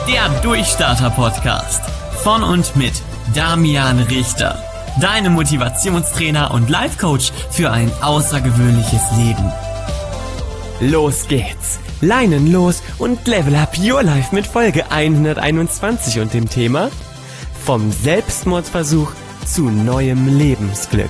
Der Durchstarter-Podcast von und mit Damian Richter. Deine Motivationstrainer und Life-Coach für ein außergewöhnliches Leben. Los geht's! Leinen los und level up your life mit Folge 121 und dem Thema vom Selbstmordversuch zu neuem Lebensglück.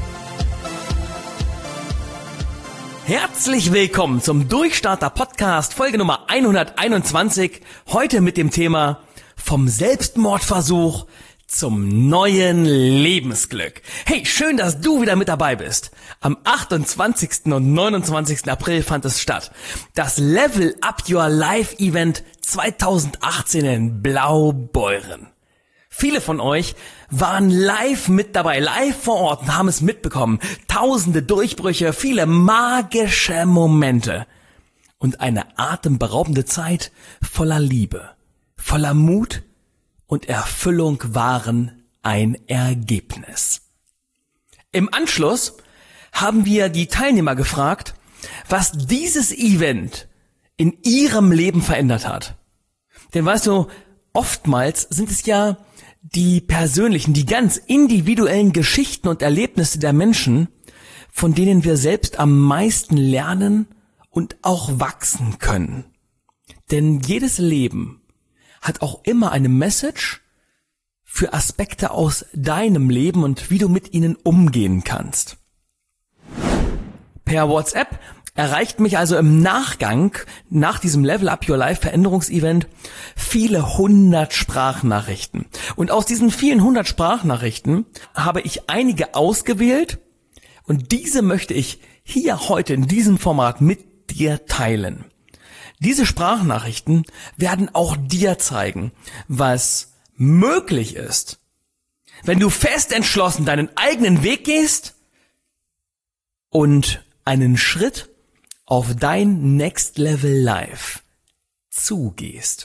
Herzlich willkommen zum Durchstarter-Podcast, Folge Nummer 121. Heute mit dem Thema vom Selbstmordversuch zum neuen Lebensglück. Hey, schön, dass du wieder mit dabei bist. Am 28. und 29. April fand es statt. Das Level Up Your Life Event 2018 in Blaubeuren. Viele von euch waren live mit dabei, live vor Ort und haben es mitbekommen. Tausende Durchbrüche, viele magische Momente und eine atemberaubende Zeit voller Liebe, voller Mut und Erfüllung waren ein Ergebnis. Im Anschluss haben wir die Teilnehmer gefragt, was dieses Event in ihrem Leben verändert hat. Denn weißt du, oftmals sind es ja die persönlichen, die ganz individuellen Geschichten und Erlebnisse der Menschen, von denen wir selbst am meisten lernen und auch wachsen können. Denn jedes Leben hat auch immer eine Message für Aspekte aus deinem Leben und wie du mit ihnen umgehen kannst. Per WhatsApp erreicht mich also im Nachgang, nach diesem Level Up Your Life Veränderungsevent, viele 100 Sprachnachrichten. Und aus diesen vielen 100 Sprachnachrichten habe ich einige ausgewählt und diese möchte ich hier heute in diesem Format mit dir teilen. Diese Sprachnachrichten werden auch dir zeigen, was möglich ist, wenn du fest entschlossen deinen eigenen Weg gehst und einen Schritt auf dein Next Level Life zugehst.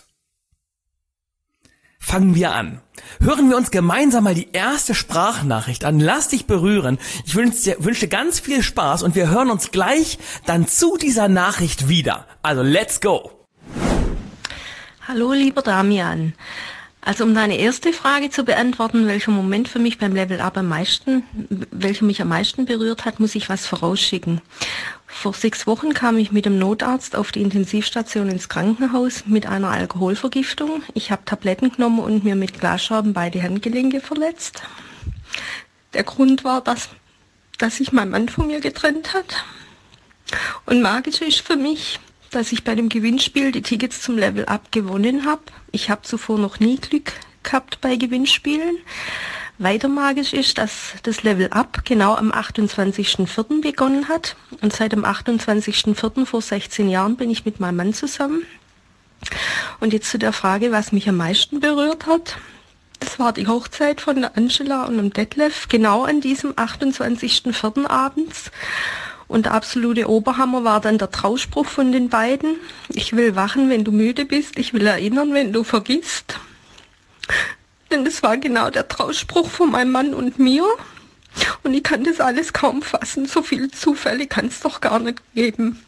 Fangen wir an. Hören wir uns gemeinsam mal die erste Sprachnachricht an. Lass dich berühren. Ich wünsche dir ganz viel Spaß und wir hören uns gleich dann zu dieser Nachricht wieder. Also let's go! Hallo lieber Damian. Also um deine erste Frage zu beantworten, welcher Moment für mich beim Level Up welcher mich am meisten berührt hat, muss ich was vorausschicken. Vor 6 Wochen kam ich mit dem Notarzt auf die Intensivstation ins Krankenhaus mit einer Alkoholvergiftung. Ich habe Tabletten genommen und mir mit Glasscherben beide Handgelenke verletzt. Der Grund war, dass sich mein Mann von mir getrennt hat. Und magisch ist für mich, dass ich bei dem Gewinnspiel die Tickets zum Level Up gewonnen habe. Ich habe zuvor noch nie Glück gehabt bei Gewinnspielen. Weiter magisch ist, dass das Level Up genau am 28.04. begonnen hat. Und seit dem 28.04. vor 16 Jahren bin ich mit meinem Mann zusammen. Und jetzt zu der Frage, was mich am meisten berührt hat. Das war die Hochzeit von der Angela und dem Detlef, genau an diesem 28.04. abends. Und der absolute Oberhammer war dann der Trauspruch von den beiden. Ich will wachen, wenn du müde bist. Ich will erinnern, wenn du vergisst. Denn das war genau der Trauspruch von meinem Mann und mir. Und ich kann das alles kaum fassen. So viele Zufälle kann es doch gar nicht geben.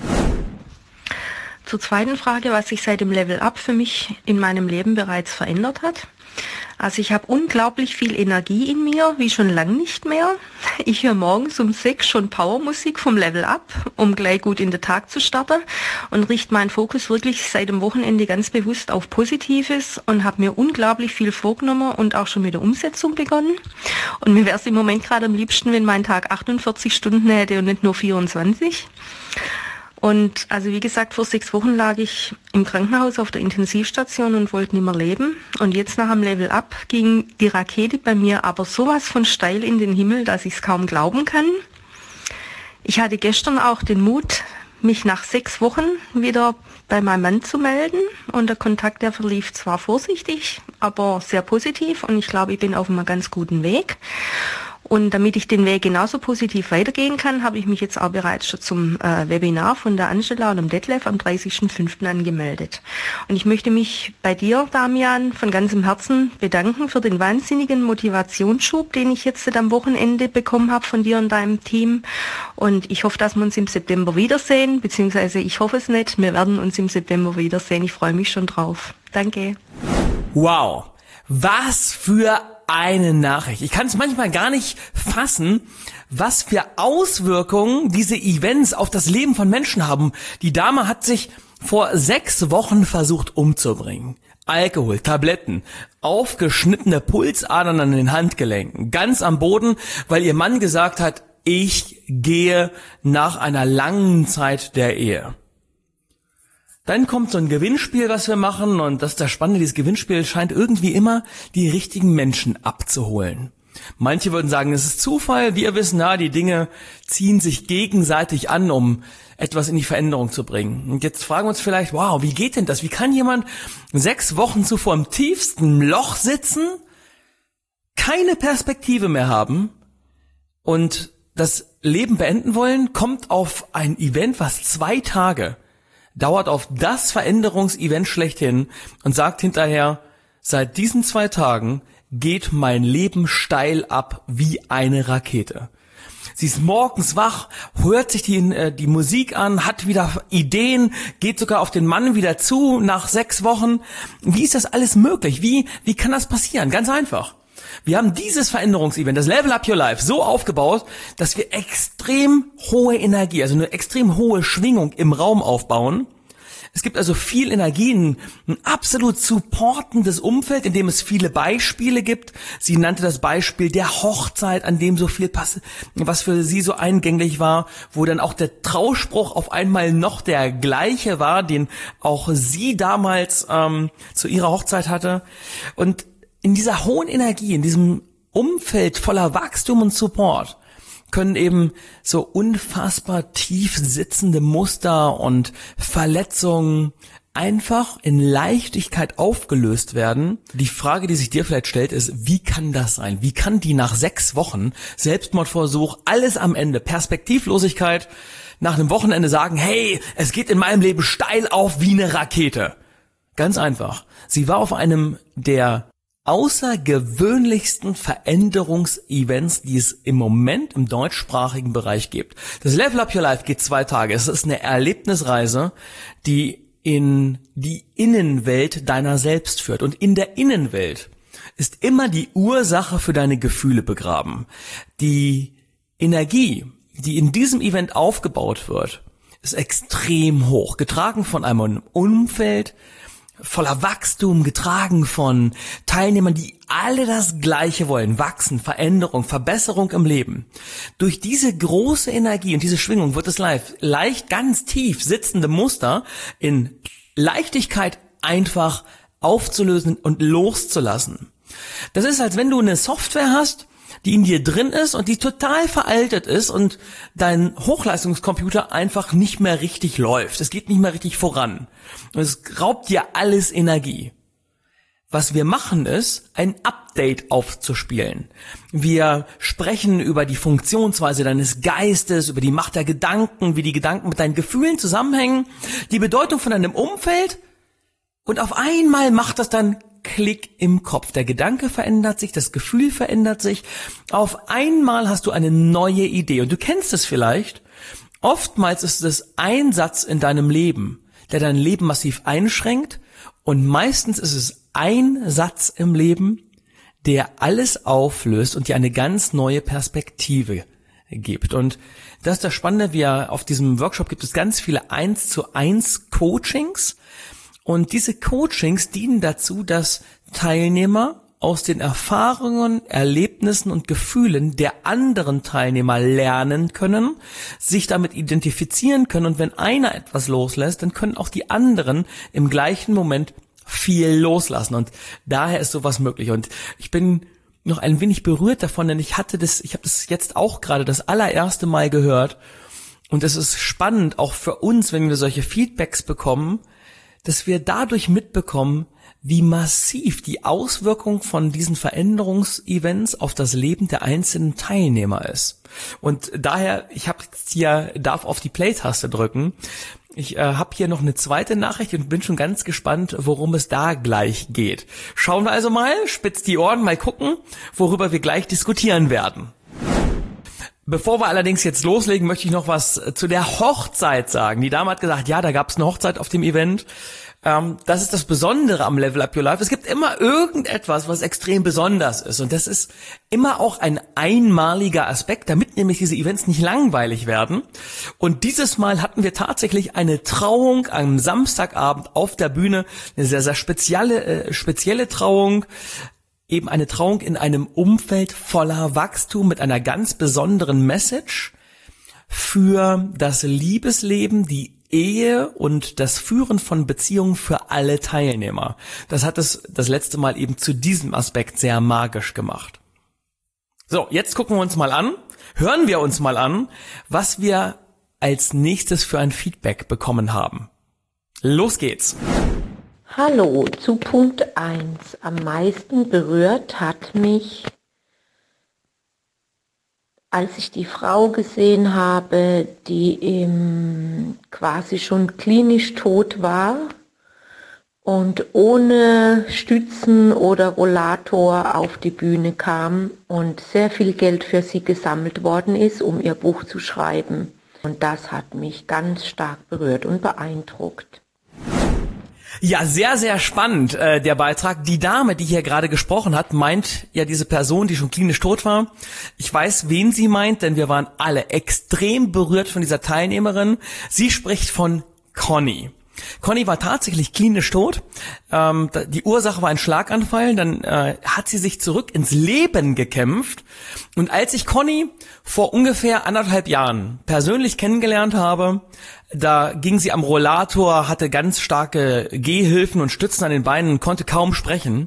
Zur zweiten Frage, was sich seit dem Level Up für mich in meinem Leben bereits verändert hat. Also ich habe unglaublich viel Energie in mir, wie schon lange nicht mehr. Ich höre morgens um 6 schon Powermusik vom Level Up, um gleich gut in den Tag zu starten und richte meinen Fokus wirklich seit dem Wochenende ganz bewusst auf Positives und habe mir unglaublich viel vorgenommen und auch schon mit der Umsetzung begonnen. Und mir wäre es im Moment gerade am liebsten, wenn mein Tag 48 Stunden hätte und nicht nur 24. Und also wie gesagt, vor 6 Wochen lag ich im Krankenhaus auf der Intensivstation und wollte nicht mehr leben. Und jetzt nach dem Level Up ging die Rakete bei mir aber sowas von steil in den Himmel, dass ich es kaum glauben kann. Ich hatte gestern auch den Mut, mich nach 6 Wochen wieder bei meinem Mann zu melden. Und der Kontakt, der verlief zwar vorsichtig, aber sehr positiv. Und ich glaube, ich bin auf einem ganz guten Weg. Und damit ich den Weg genauso positiv weitergehen kann, habe ich mich jetzt auch bereits schon zum Webinar von der Angela und dem Detlef am 30.05. angemeldet. Und ich möchte mich bei dir, Damian, von ganzem Herzen bedanken für den wahnsinnigen Motivationsschub, den ich jetzt am Wochenende bekommen habe von dir und deinem Team. Und ich hoffe, dass wir uns im September wiedersehen, beziehungsweise ich hoffe es nicht, wir werden uns im September wiedersehen. Ich freue mich schon drauf. Danke. Wow, was für eine Nachricht. Ich kann es manchmal gar nicht fassen, was für Auswirkungen diese Events auf das Leben von Menschen haben. Die Dame hat sich vor 6 Wochen versucht umzubringen. Alkohol, Tabletten, aufgeschnittene Pulsadern an den Handgelenken, ganz am Boden, weil ihr Mann gesagt hat, ich gehe nach einer langen Zeit der Ehe. Dann kommt so ein Gewinnspiel, was wir machen, und das ist das Spannende, dieses Gewinnspiel scheint irgendwie immer die richtigen Menschen abzuholen. Manche würden sagen, es ist Zufall, wir wissen, die Dinge ziehen sich gegenseitig an, um etwas in die Veränderung zu bringen. Und jetzt fragen wir uns vielleicht, wow, wie geht denn das? Wie kann jemand 6 Wochen zuvor im tiefsten Loch sitzen, keine Perspektive mehr haben und das Leben beenden wollen, kommt auf ein Event, was 2 Tage dauert, auf das Veränderungsevent schlechthin und sagt hinterher, seit diesen 2 Tagen geht mein Leben steil ab wie eine Rakete. Sie ist morgens wach, hört sich die Musik an, hat wieder Ideen, geht sogar auf den Mann wieder zu nach 6 Wochen. Wie ist das alles möglich? Wie kann das passieren? Ganz einfach. Wir haben dieses Veränderungsevent, das Level Up Your Life, so aufgebaut, dass wir extrem hohe Energie, also eine extrem hohe Schwingung im Raum aufbauen. Es gibt also viel Energie, ein absolut supportendes Umfeld, in dem es viele Beispiele gibt. Sie nannte das Beispiel der Hochzeit, an dem so viel passiert, was für sie so eingänglich war, wo dann auch der Trauspruch auf einmal noch der gleiche war, den auch sie damals zu ihrer Hochzeit hatte. Und in dieser hohen Energie, in diesem Umfeld voller Wachstum und Support, können eben so unfassbar tief sitzende Muster und Verletzungen einfach in Leichtigkeit aufgelöst werden. Die Frage, die sich dir vielleicht stellt, ist, wie kann das sein? Wie kann die nach 6 Wochen Selbstmordversuch, alles am Ende, Perspektivlosigkeit, nach einem Wochenende sagen, hey, es geht in meinem Leben steil auf wie eine Rakete? Ganz einfach. Sie war auf einem der außergewöhnlichsten Veränderungsevents, die es im Moment im deutschsprachigen Bereich gibt. Das Level Up Your Life geht 2 Tage. Es ist eine Erlebnisreise, die in die Innenwelt deiner selbst führt. Und in der Innenwelt ist immer die Ursache für deine Gefühle begraben. Die Energie, die in diesem Event aufgebaut wird, ist extrem hoch, getragen von einem Umfeld voller Wachstum, getragen von Teilnehmern, die alle das Gleiche wollen. Wachsen, Veränderung, Verbesserung im Leben. Durch diese große Energie und diese Schwingung wird es leicht ganz tief sitzende Muster in Leichtigkeit einfach aufzulösen und loszulassen. Das ist, als wenn du eine Software hast, die in dir drin ist und die total veraltet ist und dein Hochleistungscomputer einfach nicht mehr richtig läuft. Es geht nicht mehr richtig voran. Und es raubt dir alles Energie. Was wir machen ist, ein Update aufzuspielen. Wir sprechen über die Funktionsweise deines Geistes, über die Macht der Gedanken, wie die Gedanken mit deinen Gefühlen zusammenhängen, die Bedeutung von deinem Umfeld, und auf einmal macht das dann Klick im Kopf. Der Gedanke verändert sich, das Gefühl verändert sich. Auf einmal hast du eine neue Idee. Und du kennst es vielleicht. Oftmals ist es ein Satz in deinem Leben, der dein Leben massiv einschränkt. Und meistens ist es ein Satz im Leben, der alles auflöst und dir eine ganz neue Perspektive gibt. Und das ist das Spannende. Auf diesem Workshop gibt es ganz viele 1:1 Coachings. Und diese Coachings dienen dazu, dass Teilnehmer aus den Erfahrungen, Erlebnissen und Gefühlen der anderen Teilnehmer lernen können, sich damit identifizieren können, und wenn einer etwas loslässt, dann können auch die anderen im gleichen Moment viel loslassen, und daher ist sowas möglich. Und ich bin noch ein wenig berührt davon, denn ich habe das jetzt auch gerade das allererste Mal gehört, und es ist spannend, auch für uns, wenn wir solche Feedbacks bekommen, dass wir dadurch mitbekommen, wie massiv die Auswirkung von diesen Veränderungsevents auf das Leben der einzelnen Teilnehmer ist. Und daher, darf auf die Play-Taste drücken. Ich habe hier noch eine zweite Nachricht und bin schon ganz gespannt, worum es da gleich geht. Schauen wir also mal, spitzt die Ohren, mal gucken, worüber wir gleich diskutieren werden. Bevor wir allerdings jetzt loslegen, möchte ich noch was zu der Hochzeit sagen. Die Dame hat gesagt, ja, da gab es eine Hochzeit auf dem Event. Das ist das Besondere am Level Up Your Life. Es gibt immer irgendetwas, was extrem besonders ist. Und das ist immer auch ein einmaliger Aspekt, damit nämlich diese Events nicht langweilig werden. Und dieses Mal hatten wir tatsächlich eine Trauung am Samstagabend auf der Bühne. Eine sehr, sehr spezielle Trauung. Eben eine Trauung in einem Umfeld voller Wachstum mit einer ganz besonderen Message für das Liebesleben, die Ehe und das Führen von Beziehungen für alle Teilnehmer. Das hat es das letzte Mal eben zu diesem Aspekt sehr magisch gemacht. So, jetzt hören wir uns mal an, was wir als nächstes für ein Feedback bekommen haben. Los geht's! Hallo, zu Punkt 1. Am meisten berührt hat mich, als ich die Frau gesehen habe, die quasi schon klinisch tot war und ohne Stützen oder Rollator auf die Bühne kam und sehr viel Geld für sie gesammelt worden ist, um ihr Buch zu schreiben. Und das hat mich ganz stark berührt und beeindruckt. Ja, sehr, sehr spannend, der Beitrag. Die Dame, die hier gerade gesprochen hat, meint ja diese Person, die schon klinisch tot war. Ich weiß, wen sie meint, denn wir waren alle extrem berührt von dieser Teilnehmerin. Sie spricht von Conny. Conny war tatsächlich klinisch tot. Die Ursache war ein Schlaganfall. Dann hat sie sich zurück ins Leben gekämpft. Und als ich Conny vor ungefähr 1,5 Jahren persönlich kennengelernt habe, da ging sie am Rollator, hatte ganz starke Gehhilfen und Stützen an den Beinen und konnte kaum sprechen.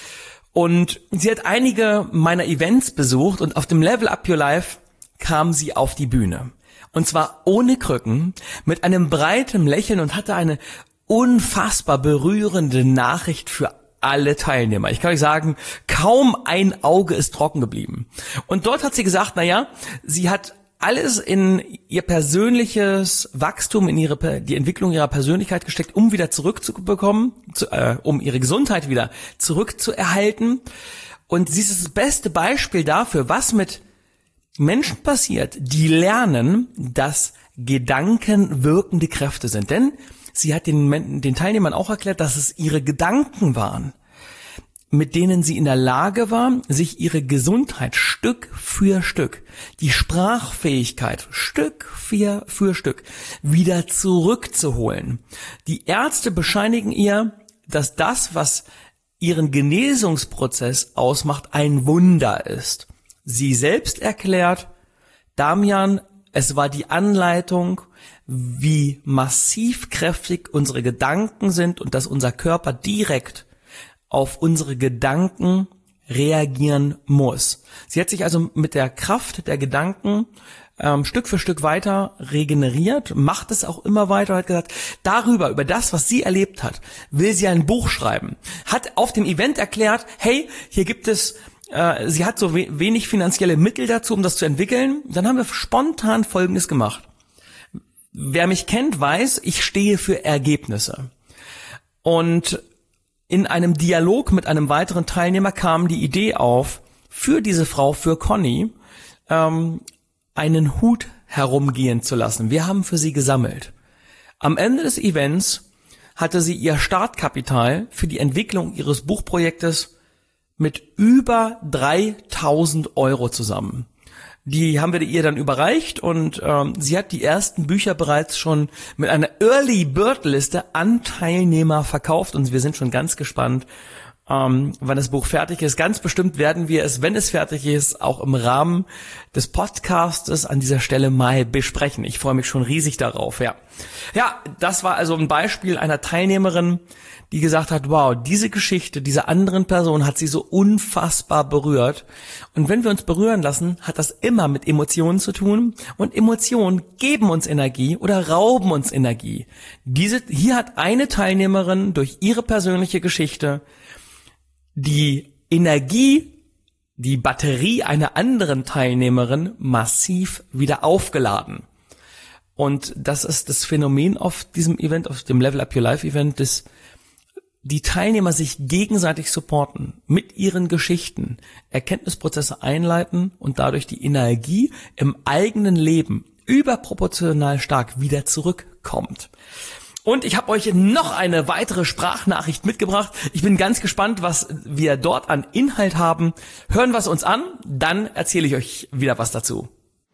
Und sie hat einige meiner Events besucht und auf dem Level Up Your Life kam sie auf die Bühne. Und zwar ohne Krücken, mit einem breiten Lächeln und hatte eine unfassbar berührende Nachricht für alle Teilnehmer. Ich kann euch sagen, kaum ein Auge ist trocken geblieben. Und dort hat sie gesagt, sie hat alles in ihr persönliches Wachstum, in die Entwicklung ihrer Persönlichkeit gesteckt, um wieder zurückzubekommen, um ihre Gesundheit wieder zurückzuerhalten. Und sie ist das beste Beispiel dafür, was mit Menschen passiert, die lernen, dass Gedanken wirkende Kräfte sind. Denn sie hat den Teilnehmern auch erklärt, dass es ihre Gedanken waren, mit denen sie in der Lage war, sich ihre Gesundheit Stück für Stück, die Sprachfähigkeit Stück für Stück wieder zurückzuholen. Die Ärzte bescheinigen ihr, dass das, was ihren Genesungsprozess ausmacht, ein Wunder ist. Sie selbst erklärt, Damian, es war die Anleitung, wie massiv kräftig unsere Gedanken sind und dass unser Körper direkt auf unsere Gedanken reagieren muss. Sie hat sich also mit der Kraft der Gedanken Stück für Stück weiter regeneriert, macht es auch immer weiter, hat gesagt, über das, was sie erlebt hat, will sie ein Buch schreiben. Hat auf dem Event erklärt, hey, hier gibt es, sie hat so wenig finanzielle Mittel dazu, um das zu entwickeln. Dann haben wir spontan Folgendes gemacht. Wer mich kennt, weiß, ich stehe für Ergebnisse. Und in einem Dialog mit einem weiteren Teilnehmer kam die Idee auf, für diese Frau, für Conny, einen Hut herumgehen zu lassen. Wir haben für sie gesammelt. Am Ende des Events hatte sie ihr Startkapital für die Entwicklung ihres Buchprojektes mit über 3.000 € zusammen. Die haben wir ihr dann überreicht und sie hat die ersten Bücher bereits schon mit einer Early Bird Liste an Teilnehmer verkauft und wir sind schon ganz gespannt, wann das Buch fertig ist. Ganz bestimmt werden wir es, wenn es fertig ist, auch im Rahmen des Podcastes an dieser Stelle mal besprechen. Ich freue mich schon riesig darauf, ja. Ja, das war also ein Beispiel einer Teilnehmerin, die gesagt hat, wow, diese Geschichte dieser anderen Person hat sie so unfassbar berührt. Und wenn wir uns berühren lassen, hat das immer mit Emotionen zu tun. Und Emotionen geben uns Energie oder rauben uns Energie. Hier hat eine Teilnehmerin durch ihre persönliche Geschichte die Energie, die Batterie einer anderen Teilnehmerin massiv wieder aufgeladen. Und das ist das Phänomen auf diesem Event, auf dem Level Up Your Life Event, des die Teilnehmer sich gegenseitig supporten, mit ihren Geschichten Erkenntnisprozesse einleiten und dadurch die Energie im eigenen Leben überproportional stark wieder zurückkommt. Und ich habe euch noch eine weitere Sprachnachricht mitgebracht. Ich bin ganz gespannt, was wir dort an Inhalt haben. Hören wir es uns an, dann erzähle ich euch wieder was dazu.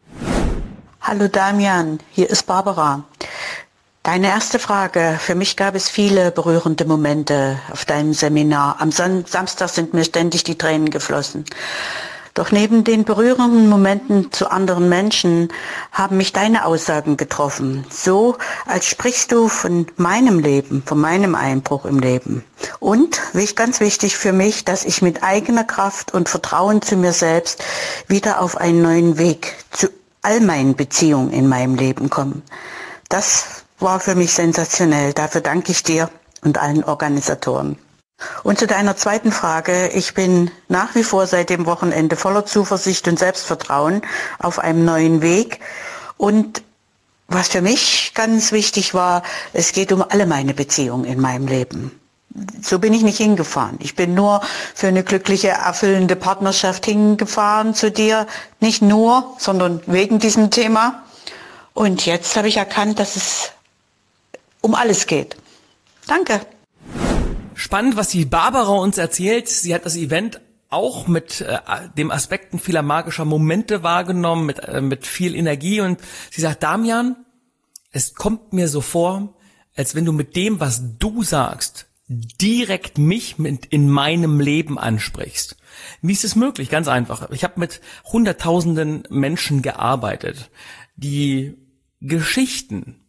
Hallo Damian, hier ist Barbara. Deine erste Frage. Für mich gab es viele berührende Momente auf deinem Seminar. Am Samstag sind mir ständig die Tränen geflossen. Doch neben den berührenden Momenten zu anderen Menschen haben mich deine Aussagen getroffen. So, als sprichst du von meinem Leben, von meinem Einbruch im Leben. Und, ganz wichtig für mich, dass ich mit eigener Kraft und Vertrauen zu mir selbst wieder auf einen neuen Weg zu all meinen Beziehungen in meinem Leben komme. Das war für mich sensationell. Dafür danke ich dir und allen Organisatoren. Und zu deiner zweiten Frage. Ich bin nach wie vor seit dem Wochenende voller Zuversicht und Selbstvertrauen auf einem neuen Weg. Und was für mich ganz wichtig war, es geht um alle meine Beziehungen in meinem Leben. So bin ich nicht hingefahren. Ich bin nur für eine glückliche, erfüllende Partnerschaft hingefahren zu dir. Nicht nur, sondern wegen diesem Thema. Und jetzt habe ich erkannt, dass es um alles geht. Danke. Spannend, was die Barbara uns erzählt. Sie hat das Event auch mit dem Aspekten vieler magischer Momente wahrgenommen, mit viel Energie. Und sie sagt, Damian, es kommt mir so vor, als wenn du mit dem, was du sagst, direkt mich in meinem Leben ansprichst. Wie ist es möglich? Ganz einfach. Ich habe mit Hunderttausenden Menschen gearbeitet. Die Geschichten,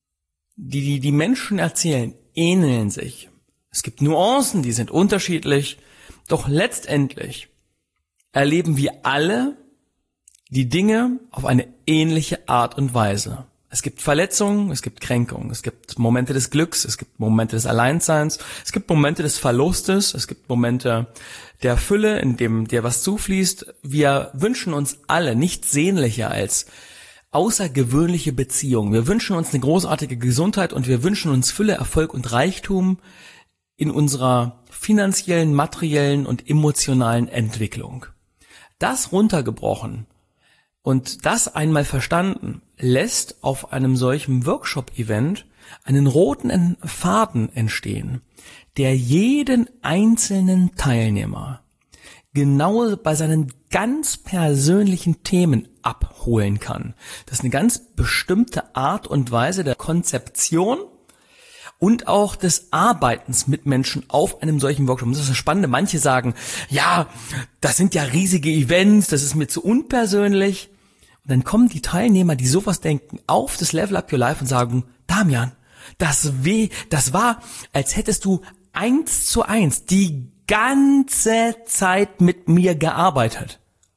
die Menschen erzählen, ähneln sich. Es gibt Nuancen, die sind unterschiedlich, doch letztendlich erleben wir alle die Dinge auf eine ähnliche Art und Weise. Es gibt Verletzungen, es gibt Kränkungen, es gibt Momente des Glücks, es gibt Momente des Alleinseins, es gibt Momente des Verlustes, es gibt Momente der Fülle, in dem dir was zufließt. Wir wünschen uns alle nichts sehnlicher als außergewöhnliche Beziehungen. Wir wünschen uns eine großartige Gesundheit und wir wünschen uns Fülle, Erfolg und Reichtum in unserer finanziellen, materiellen und emotionalen Entwicklung. Das runtergebrochen und das einmal verstanden, lässt auf einem solchen Workshop-Event einen roten Faden entstehen, der jeden einzelnen Teilnehmer genau bei seinen ganz persönlichen Themen abholen kann. Das ist eine ganz bestimmte Art und Weise der Konzeption und auch des Arbeitens mit Menschen auf einem solchen Workshop. Das ist das Spannende. Manche sagen, ja, das sind ja riesige Events, das ist mir zu unpersönlich. Und dann kommen die Teilnehmer, die sowas denken, auf das Level Up Your Life und sagen, Damian, das war, als hättest du 1:1 die ganze Zeit mit mir gearbeitet.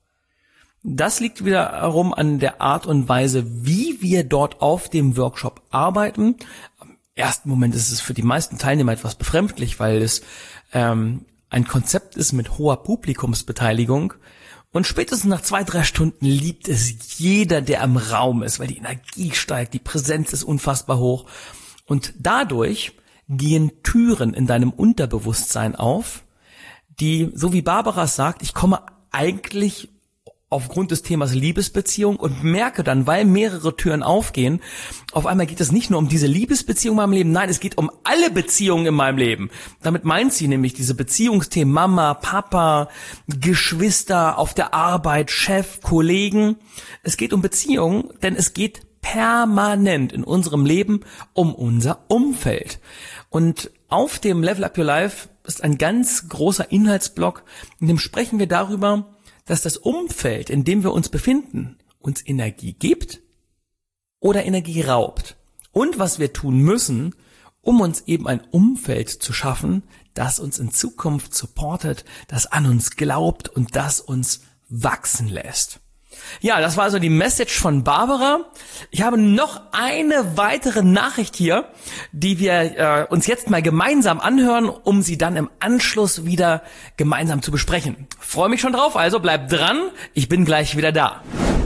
Das liegt wiederum an der Art und Weise, wie wir dort auf dem Workshop arbeiten. Im ersten Moment ist es für die meisten Teilnehmer etwas befremdlich, weil es ein Konzept ist mit hoher Publikumsbeteiligung. Und spätestens nach 2-3 Stunden liebt es jeder, der im Raum ist, weil die Energie steigt, die Präsenz ist unfassbar hoch. Und dadurch gehen Türen in deinem Unterbewusstsein auf, die, so wie Barbara sagt, ich komme eigentlich aufgrund des Themas Liebesbeziehung und merke dann, weil mehrere Türen aufgehen, auf einmal geht es nicht nur um diese Liebesbeziehung in meinem Leben, nein, es geht um alle Beziehungen in meinem Leben. Damit meint sie nämlich diese Beziehungsthemen Mama, Papa, Geschwister, auf der Arbeit, Chef, Kollegen. Es geht um Beziehungen, denn es geht permanent in unserem Leben um unser Umfeld. Und auf dem Level Up Your Life ist ein ganz großer Inhaltsblock, in dem sprechen wir darüber, dass das Umfeld, in dem wir uns befinden, uns Energie gibt oder Energie raubt. Und was wir tun müssen, um uns eben ein Umfeld zu schaffen, das uns in Zukunft supportet, das an uns glaubt und das uns wachsen lässt. Ja, das war also die Message von Barbara. Ich habe noch eine weitere Nachricht hier, die wir uns jetzt mal gemeinsam anhören, um sie dann im Anschluss wieder gemeinsam zu besprechen. Freue mich schon drauf, also bleibt dran, ich bin gleich wieder da.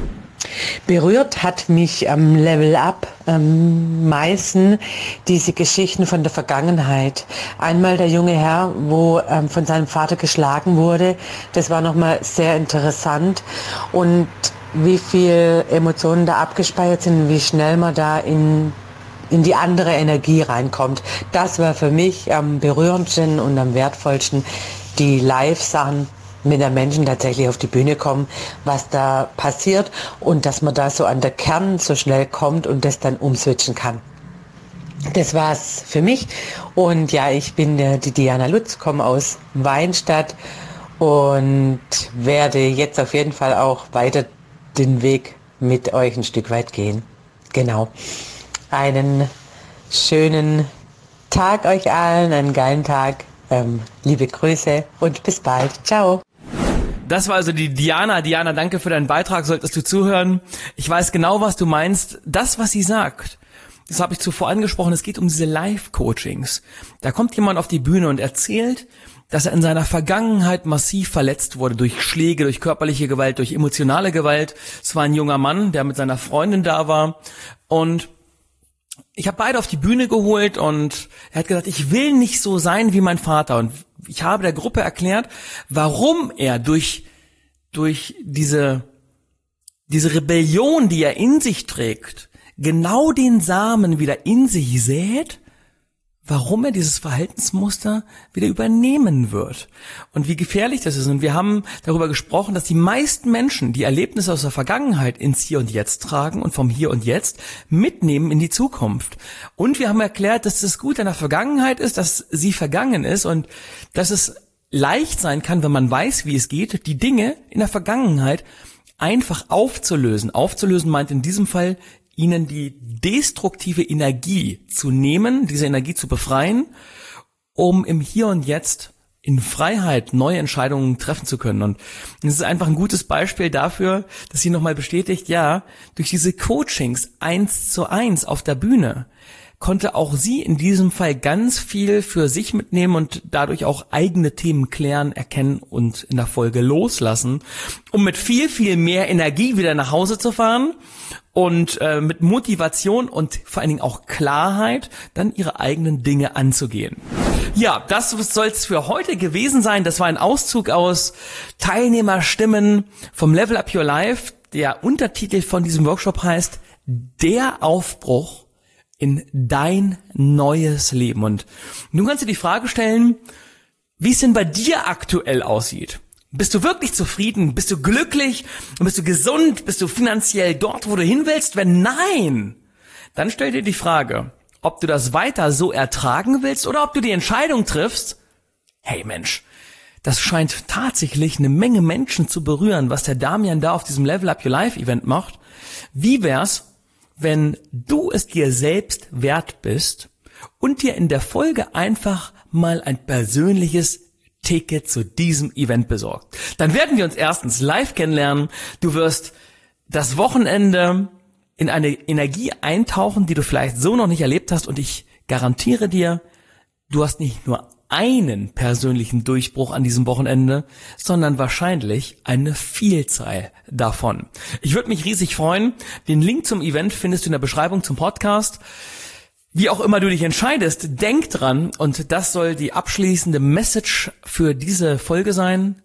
Berührt hat mich am Level Up am meisten diese Geschichten von der Vergangenheit. Einmal der junge Herr, wo von seinem Vater geschlagen wurde, das war nochmal sehr interessant. Und wie viel Emotionen da abgespeichert sind, wie schnell man da in die andere Energie reinkommt. Das war für mich am berührendsten und am wertvollsten, die Live-Sachen, wenn der Menschen tatsächlich auf die Bühne kommen, was da passiert und dass man da so an der Kern so schnell kommt und das dann umswitchen kann. Das war's für mich. Und ja, ich bin die Diana Lutz, komme aus Weinstadt und werde jetzt auf jeden Fall auch weiter den Weg mit euch ein Stück weit gehen. Genau. Einen schönen Tag euch allen, einen geilen Tag. Liebe Grüße und bis bald. Ciao. Das war also die Diana. Diana, danke für deinen Beitrag, solltest du zuhören. Ich weiß genau, was du meinst. Das, was sie sagt, das habe ich zuvor angesprochen, es geht um diese Live-Coachings. Da kommt jemand auf die Bühne und erzählt, dass er in seiner Vergangenheit massiv verletzt wurde durch Schläge, durch körperliche Gewalt, durch emotionale Gewalt. Es war ein junger Mann, der mit seiner Freundin da war und ich habe beide auf die Bühne geholt und er hat gesagt, ich will nicht so sein wie mein Vater. Und ich habe der Gruppe erklärt, warum er durch diese Rebellion, die er in sich trägt, genau den Samen wieder in sich sät, warum er dieses Verhaltensmuster wieder übernehmen wird und wie gefährlich das ist. Und wir haben darüber gesprochen, dass die meisten Menschen die Erlebnisse aus der Vergangenheit ins Hier und Jetzt tragen und vom Hier und Jetzt mitnehmen in die Zukunft. Und wir haben erklärt, dass das Gute an der Vergangenheit ist, dass sie vergangen ist und dass es leicht sein kann, wenn man weiß, wie es geht, die Dinge in der Vergangenheit einfach aufzulösen. Aufzulösen meint in diesem Fall, ihnen die destruktive Energie zu nehmen, diese Energie zu befreien, um im Hier und Jetzt in Freiheit neue Entscheidungen treffen zu können. Und es ist einfach ein gutes Beispiel dafür, dass sie nochmal bestätigt, ja, durch diese Coachings 1:1 auf der Bühne konnte auch sie in diesem Fall ganz viel für sich mitnehmen und dadurch auch eigene Themen klären, erkennen und in der Folge loslassen, um mit viel, viel mehr Energie wieder nach Hause zu fahren und mit Motivation und vor allen Dingen auch Klarheit dann ihre eigenen Dinge anzugehen. Ja, das soll es für heute gewesen sein. Das war ein Auszug aus Teilnehmerstimmen vom Level Up Your Life. Der Untertitel von diesem Workshop heißt Der Aufbruch in dein neues Leben. Und nun kannst du die Frage stellen, wie es denn bei dir aktuell aussieht. Bist du wirklich zufrieden? Bist du glücklich? Bist du gesund? Bist du finanziell dort, wo du hin willst? Wenn nein, dann stell dir die Frage, ob du das weiter so ertragen willst oder ob du die Entscheidung triffst, hey Mensch, das scheint tatsächlich eine Menge Menschen zu berühren, was der Damian da auf diesem Level Up Your Life Event macht. Wie wär's, wenn du es dir selbst wert bist und dir in der Folge einfach mal ein persönliches Ticket zu diesem Event besorgt? Dann werden wir uns erstens live kennenlernen. Du wirst das Wochenende in eine Energie eintauchen, die du vielleicht so noch nicht erlebt hast. Und ich garantiere dir, du hast nicht nur einen persönlichen Durchbruch an diesem Wochenende, sondern wahrscheinlich eine Vielzahl davon. Ich würde mich riesig freuen. Den Link zum Event findest du in der Beschreibung zum Podcast. Wie auch immer du dich entscheidest, denk dran, und das soll die abschließende Message für diese Folge sein: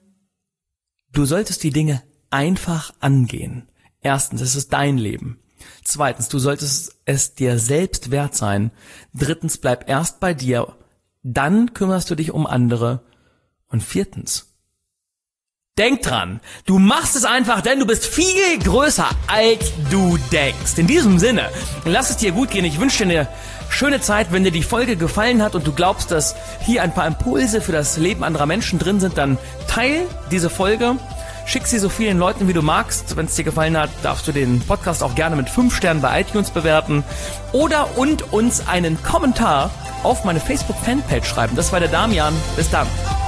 Du solltest die Dinge einfach angehen. Erstens, es ist dein Leben. Zweitens, du solltest es dir selbst wert sein. Drittens, bleib erst bei dir. Dann kümmerst du dich um andere. Und viertens, denk dran, du machst es einfach, denn du bist viel größer, als du denkst. In diesem Sinne, lass es dir gut gehen. Ich wünsche dir eine schöne Zeit. Wenn dir die Folge gefallen hat und du glaubst, dass hier ein paar Impulse für das Leben anderer Menschen drin sind, dann teil diese Folge. Schick sie so vielen Leuten, wie du magst. Wenn es dir gefallen hat, darfst du den Podcast auch gerne mit 5 Sternen bei iTunes bewerten oder und uns einen Kommentar auf meine Facebook-Fanpage schreiben. Das war der Damian. Bis dann.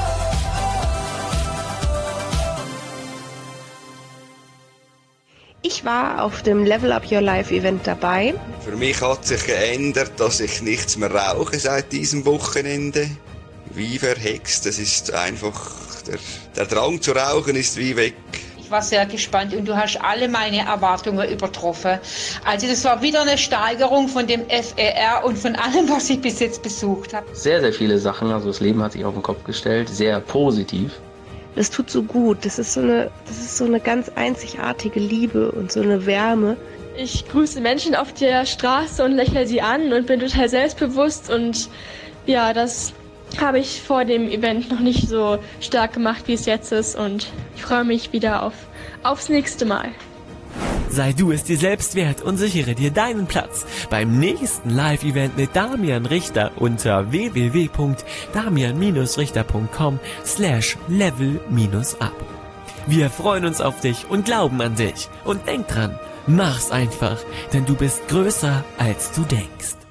Ich war auf dem Level Up Your Life Event dabei. Für mich hat sich geändert, dass ich nichts mehr rauche seit diesem Wochenende. Wie verhext, das ist einfach, der Drang zu rauchen ist wie weg. Ich war sehr gespannt und du hast alle meine Erwartungen übertroffen. Also das war wieder eine Steigerung von dem FER und von allem, was ich bis jetzt besucht habe. Sehr, sehr viele Sachen, also das Leben hat sich auf den Kopf gestellt, sehr positiv. Das tut so gut, das ist so eine ganz einzigartige Liebe und so eine Wärme. Ich grüße Menschen auf der Straße und lächle sie an und bin total selbstbewusst und ja, das habe ich vor dem Event noch nicht so stark gemacht, wie es jetzt ist und ich freue mich wieder aufs nächste Mal. Sei du es dir selbst wert und sichere dir deinen Platz beim nächsten Live-Event mit Damian Richter unter www.damian-richter.com/level-up. Wir freuen uns auf dich und glauben an dich. Und denk dran, mach's einfach, denn du bist größer als du denkst.